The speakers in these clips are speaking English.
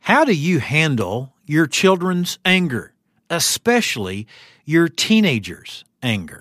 How do you handle your children's anger, especially your teenagers' anger?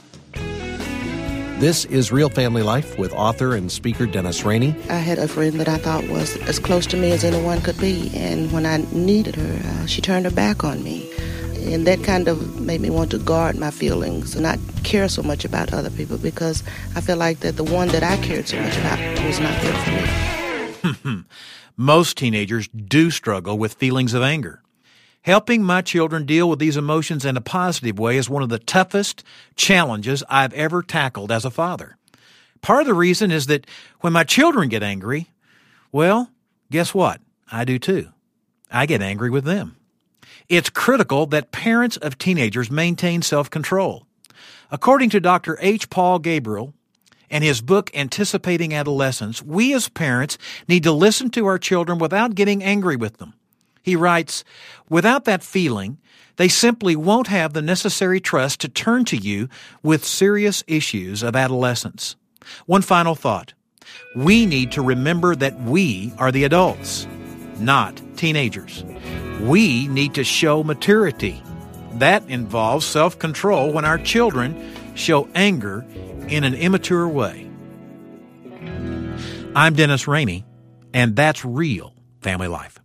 This is Real Family Life with author and speaker Dennis Rainey. I had a friend that I thought was as close to me as anyone could be, and when I needed her, she turned her back on me. And that kind of made me want to guard my feelings and not care so much about other people, because I felt like that the one that I cared so much about was not there for me. Most teenagers do struggle with feelings of anger. Helping my children deal with these emotions in a positive way is one of the toughest challenges I've ever tackled as a father. Part of the reason is that when my children get angry, well, guess what? I do too. I get angry with them. It's critical that parents of teenagers maintain self-control. According to Dr. H. Paul Gabriel and his book Anticipating Adolescence, we as parents need to listen to our children without getting angry with them. He writes, without that feeling, they simply won't have the necessary trust to turn to you with serious issues of adolescence. One final thought. We need to remember that we are the adults, not teenagers. We need to show maturity. That involves self-control when our children show anger in an immature way. I'm Dennis Rainey, and that's Real Family Life.